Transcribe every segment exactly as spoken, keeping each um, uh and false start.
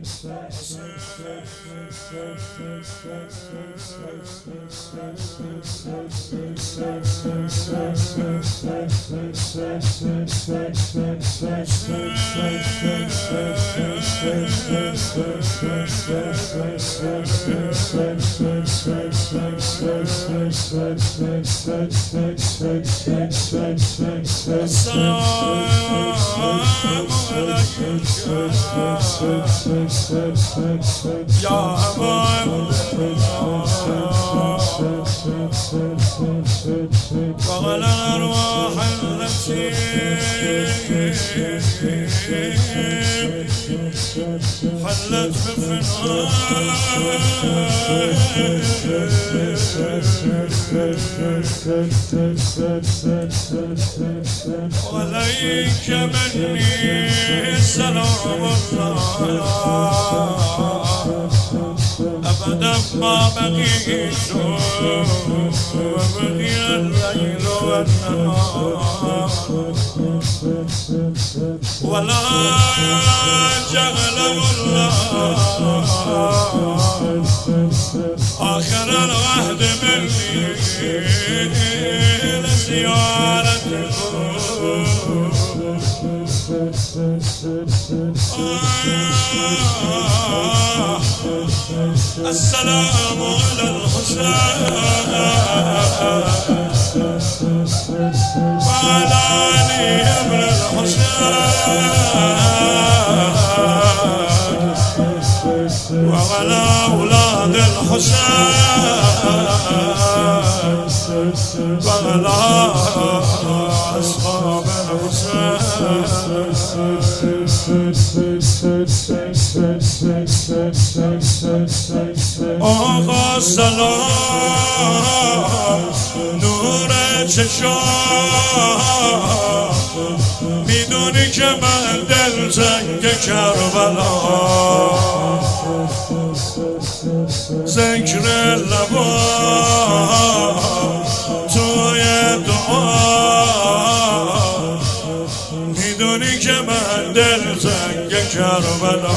يا أمان وغلى الأرواح التي حلت بفناء وعليك مني سلام الله أبدا ما بقيت وبقي الليل والنهار ولا جهل الله آخر العهد مني لزيارتكم السلام على الحسين وعلى علي ابن الحسين وعلى أولاد الحسين وعلى أصحاب الحسين آقا سلام نور چشام میدونی که من دل زنگ کربلا ذکر لبا توی دعا میدونی که من دل زنگ کربلا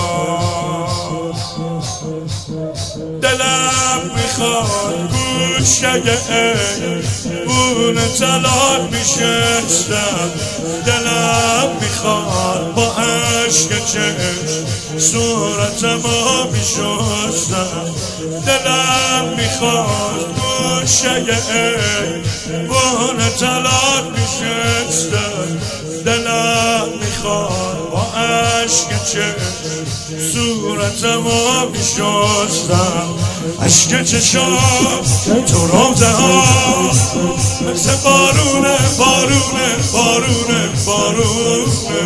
دلم میخواد گوشه بون طلاق میشستم دلم میخواد با عشق چشم صورت ما میشستم دلم میخواد گوشه بون طلاق میشستم دلم میخواد با عشق چشم صورت ما میشستم عشق چشم تو روزه ها مثل بارونه بارونه بارونه بارونه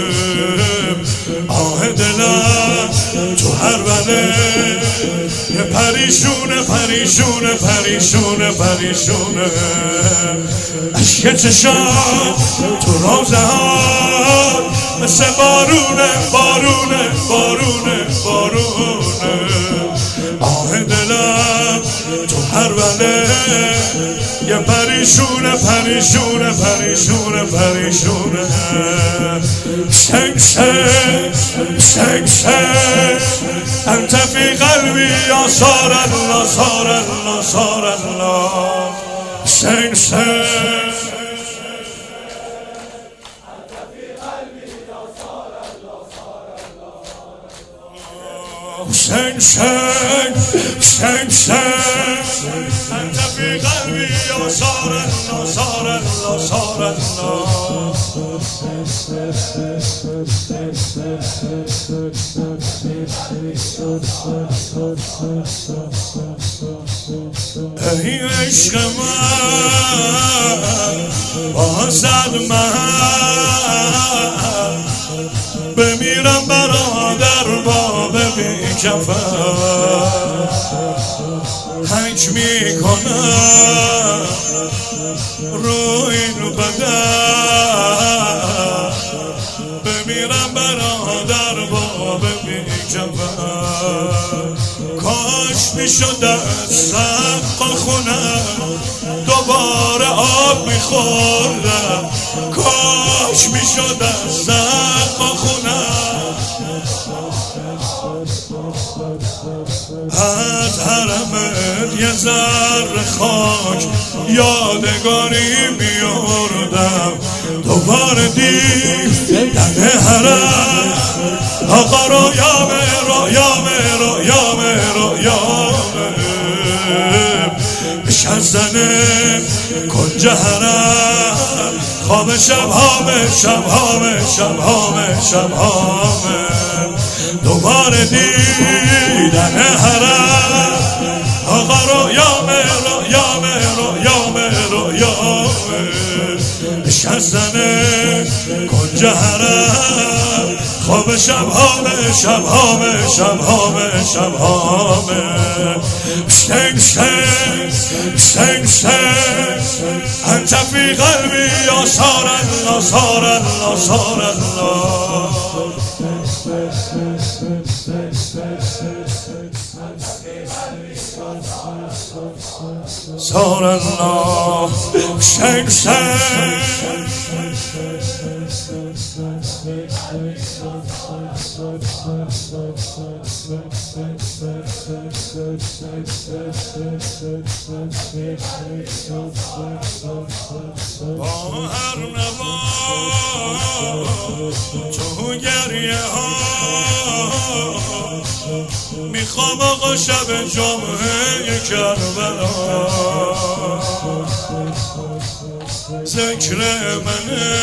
آه دلم تو هر بله یه پریشونه پریشونه پریشونه پریشونه عشق چشم تو روزه ها مثل بارونه بارونه بارونه بارونه آه دلم تو هر بله یه پریشونه پریشونه پریشونه پریشونه شک شک شک شک انت فی قلبی یا سار الله سار الله سار الله شک شک شنگ شنگ شنگ شنگ انت فی قلبی یا سار الله سار الله سار الله ای عشق من بازد من بمیرم برادر باب بی کفن حج میکنم رو این بدن بمیرم برادر باب بی کفن کاش میشد از سقا خونم دوباره آب میخوردم کاش میشد از سقا خونم از حرمت یه ذره خاک یادگاری میاردم، دوباره دیدن حرم آقا رویامه رویامه رویامه رویامه نشستنه کنج حرم، خواب شبهامه شبهامه شبهامه شبهامه دوباره دیدن حرم آقا رویامه رویامه رویامه رویامه نشستنه کنج حرم، خواب شبهامه شبهامه شبهامه شبهامه شنگ شنگ شنگ شنگ انت فی قلبی یا سار الله سار الله سار الله سار الله شنگ شنگ با هر نوا تو گریه ها میخوام آقا شب جمعه کربلا ذکر منه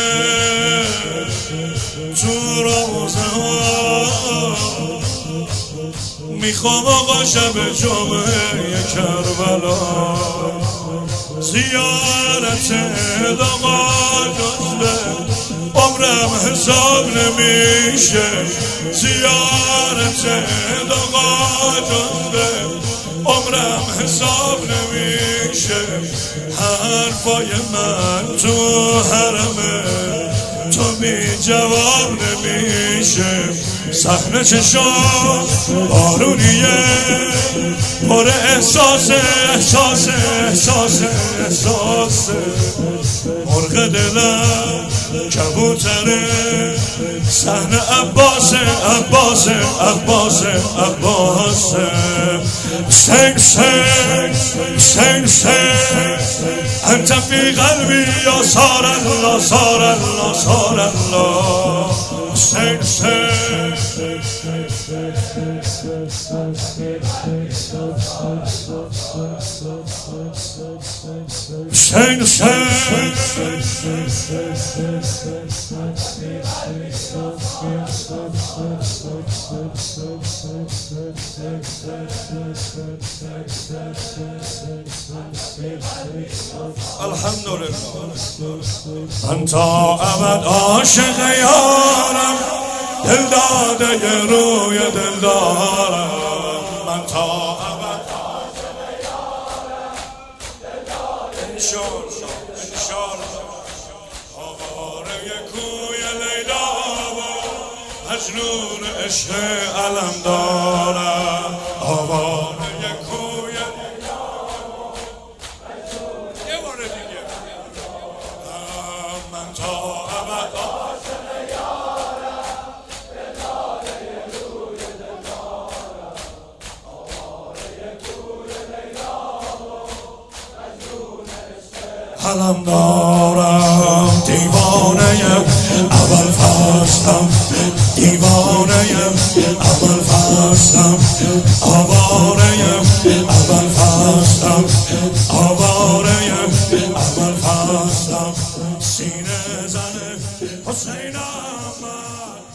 تو روزه ها، میخوام آقا شب جمعه کربلا زیارت آقا جزده عمرم حساب نمیشه، زیارت آقا جزده عمرم حساب نمیشه، حرفای من تو حرمه تو بی جواب نمیشه، صحنه چشام بارونیه پر احساس احساس احساس احساس مرغ دلم کبوتره، صحنه عباس عباس عباس عباس سنگ سنگ سنگ سنگ انت فی قلبی یا سار الله سار الله سار الله سنگ سنگ سنگ سنگ الحمدلله من تا ابد عاشق یارم، دل داده روی دل دارم، من تا ابد عاشق یارم، دل داده انشالله انشالله آواره کوی لیلا و مجنون عشق علم دارم، آواره کوی لیلا و مجنون یه بار دیگه من تا ابد عاشق یارم، دل داده روی دل دارم، آواره کوی لیلا و مجنون عشق علم دارم، دیوانه اول فصلم، دیوانه اول فصلم، آواره اول فصلم، آواره اول فصلم، سینه زن حسین احمد